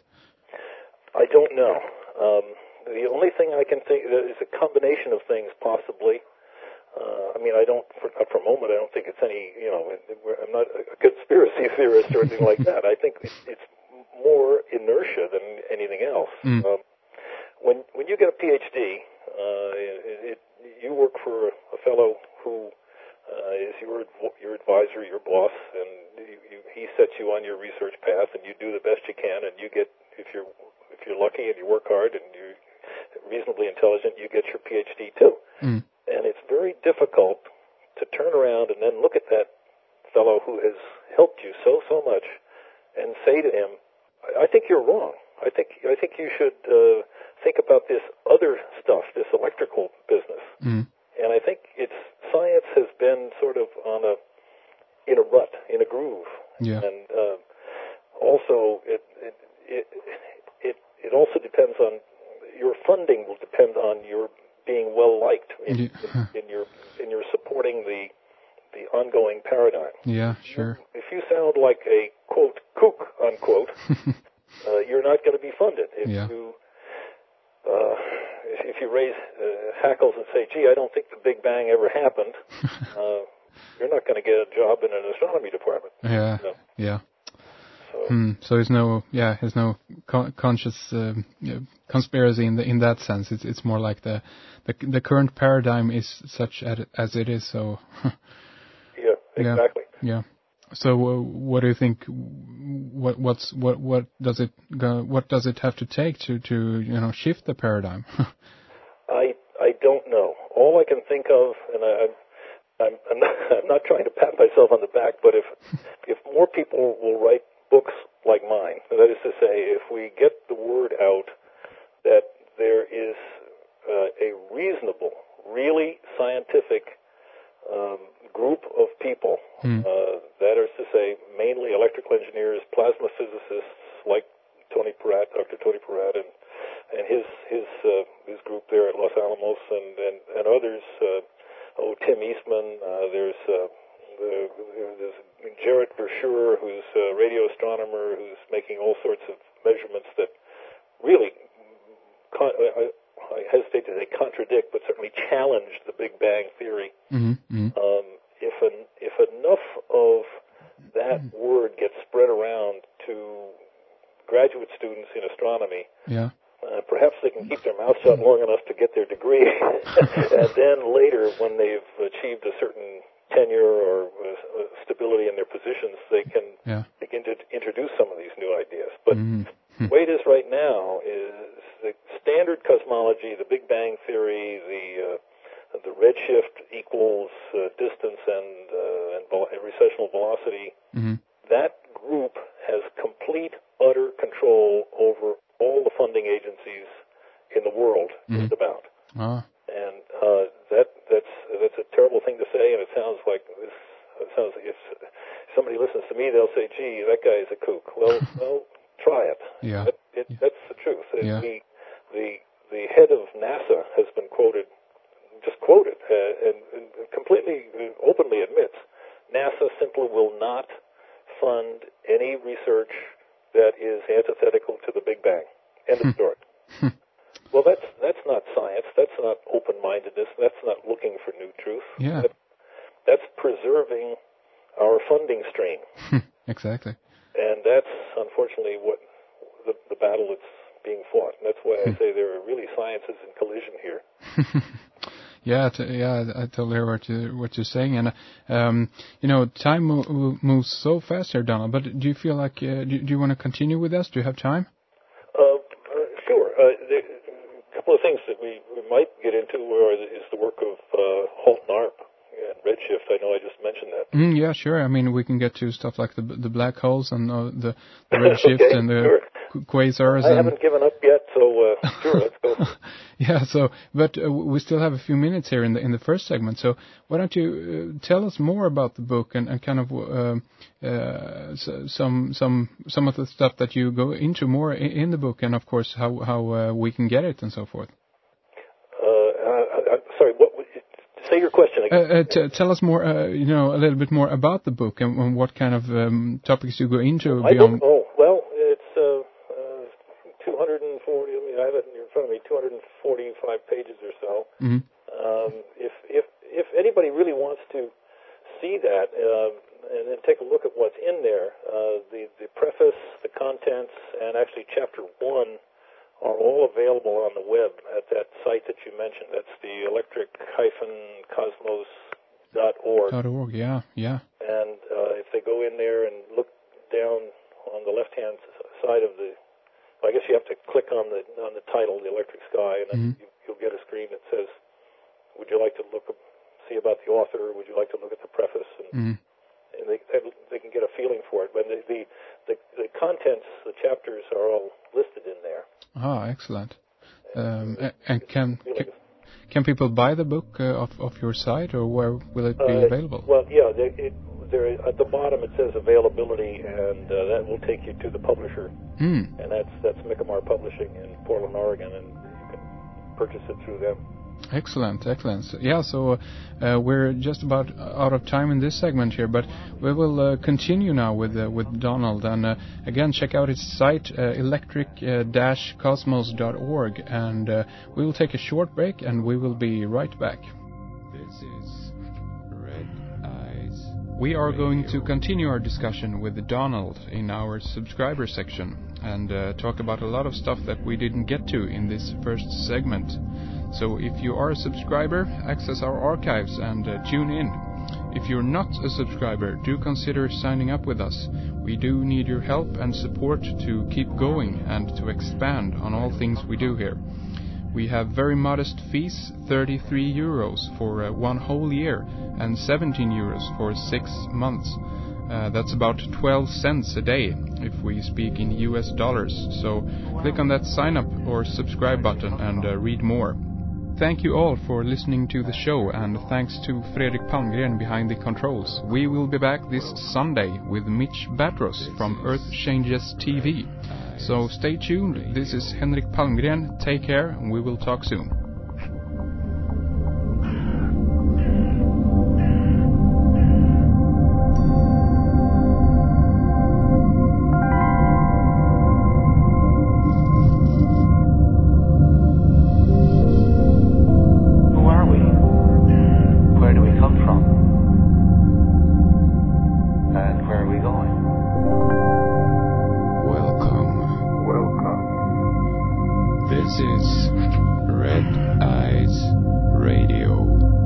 I don't know. Um, the only thing I can think is a combination of things, possibly. Uh, I mean, I don't, for, not for a moment, I don't think it's any, you know, I'm not a conspiracy theorist or anything like that. I think it's, it's more inertia than anything else. Mm. Um, when when you get a PhD, uh, it, it, you work for a fellow who uh, is your your advisor, your boss, and you, you, he sets you on your research path, and you do the best you can, and you get, if you're if you're lucky and you work hard and you're reasonably intelligent, you get your PhD too. Mm. And it's very difficult to turn around and then look at that fellow who has helped you so, so much and say to him, I think you're wrong. I think I think you should uh, think about this other stuff, this electrical business. Mm. And I think it's science has been sort of on a in a rut, in a groove. Yeah. And uh, also it it, it it it also depends on your funding will depend on your being well liked in, yeah. in, in your in your supporting the the ongoing paradigm. Yeah, sure. If you sound like a quote kook unquote, uh, you're not going to be funded. If yeah. you uh, if, if you raise uh, hackles and say, "Gee, I don't think the Big Bang ever happened," uh, you're not going to get a job in an astronomy department. Yeah, no. yeah. So, hmm. so there's no, yeah, there's no con- conscious uh, you know, conspiracy in the in that sense. It's it's more like the the, the current paradigm is such as, as it is. So. yeah, exactly. Yeah. yeah. So uh, what do you think? What what's what what does it go, what does it have to take to to you know shift the paradigm? I I don't know. All I can think of, and I. I'm, I'm, not, I'm not trying to pat myself on the back, but if if more people will write books like mine, that is to say, if we get the word out that there is uh, a reasonable, really scientific um, group of people, mm. uh, that is to say, mainly electrical engineers, plasma physicists like Tony Peratt, Doctor Tony Peratt, and and his his uh, his group there at Los Alamos, and and, and others. Uh, Oh, Tim Eastman. Uh, there's uh, the, there's Jarrett Verschuer, who's a radio astronomer, who's making all sorts of measurements that really, con- I, I hesitate to say contradict, but certainly challenge the Big Bang theory. Mm-hmm. Mm-hmm. Um, if an, if enough of that mm-hmm. word gets spread around to graduate students in astronomy, yeah. Uh, perhaps they can keep their mouth shut long enough to get their degree, and then later, when they've achieved a certain tenure or uh, stability in their positions, they can yeah. begin to introduce some of these new ideas. But mm-hmm. the way it is right now is the standard cosmology, the Big Bang theory, the uh, the redshift equals uh, distance and, uh, and, vel- and recessional velocity, Mm-hmm. that group has complete, utter control over all the funding agencies in the world, Mm-hmm. just about. Ah. And uh, that that's that's a terrible thing to say, and it sounds like this. It sounds like if somebody listens to me, they'll say, "Gee, that guy is a kook." Well, well, try it. Yeah. That, it Yeah. That's the truth. Yeah. The the the head of NASA has been quoted, just quoted, uh, and, and completely uh, openly admits NASA simply will not fund any research that is antithetical to the Big Bang. End of story. Well, that's that's not science. That's not open-mindedness. That's not looking for new truth. Yeah. That, that's preserving our funding stream. Exactly. And that's unfortunately what the, the battle that's being fought. And that's why I say there are really sciences in collision here. Yeah, t- yeah, I totally hear what you what you're saying, and um, you know, time mo- moves so fast here, Donald. But do you feel like uh, do, do you want to continue with us? Do you have time? Uh, uh, sure. Uh, there, a couple of things that we, we might get into are, is the work of uh, Halt and Arp and Redshift. I know I just mentioned that. Mm, yeah, sure. I mean, we can get to stuff like the the black holes and uh, the, the redshift okay, and the sure. qu- quasars. I and haven't given up yet, so uh, sure, let's go. Yeah, so but uh, we still have a few minutes here in the in the first segment. So why don't you uh, tell us more about the book and, and kind of uh, uh, so, some some some of the stuff that you go into more in, in the book, and of course how how uh, we can get it and so forth. Uh, I, I'm sorry. What? Say your question again. Uh, uh, t- tell us more, uh, you know, a little bit more about the book and, and what kind of um, topics you go into My beyond. book? Oh, well, it's uh, uh, two hundred forty. I mean, I have it in front of me. two hundred forty-five pages or so. Mm-hmm. Um, if if if anybody really wants to see that uh, and then take a look at what's in there, uh, the the preface, the contents, and actually chapter one are all available on the web at that site that you mentioned. That's the electric dash cosmos dot org. .org, yeah, yeah. And uh, if they go in there and look down on the left-hand side of the, I guess you have to click on the on the title, The Electric Sky, and then Mm-hmm. you, you'll get a screen that says, would you like to look up, see about the author, or would you like to look at the preface? And, Mm-hmm. and they, they can get a feeling for it. But the, the, the, the contents, the chapters are all listed in there. Ah, excellent. Um, a- and can, Really can can people buy the book uh, off of your site, or where will it be Uh, available? Well, yeah, they, it, there at the bottom it says availability, and uh, that will take you to the publisher, Mm. and that's that's Mikamar Publishing in Portland, Oregon, and you can purchase it through them. Excellent, excellent. So, yeah, so uh, we're just about out of time in this segment here, but we will uh, continue now with uh, with Donald. And uh, again, check out his site, uh, electric dash cosmos dot org, and uh, we will take a short break, and we will be right back. This is Red Eyes. We are going to continue our discussion with Donald in our subscriber section, and uh, talk about a lot of stuff that we didn't get to in this first segment. So if you are a subscriber, access our archives and uh, tune in. If you're not a subscriber, do consider signing up with us. We do need your help and support to keep going and to expand on all things we do here. We have very modest fees, thirty-three euros for uh, one whole year and seventeen euros for six months. Uh, that's about twelve cents a day if we speak in U S dollars. So click on that sign up or subscribe button and uh, read more. Thank you all for listening to the show, and thanks to Fredrik Palmgren behind the controls. We will be back this Sunday with Mitch Batros from Earth Changes T V. So stay tuned. This is Henrik Palmgren. Take care, and we will talk soon. This is Red Eyes Radio.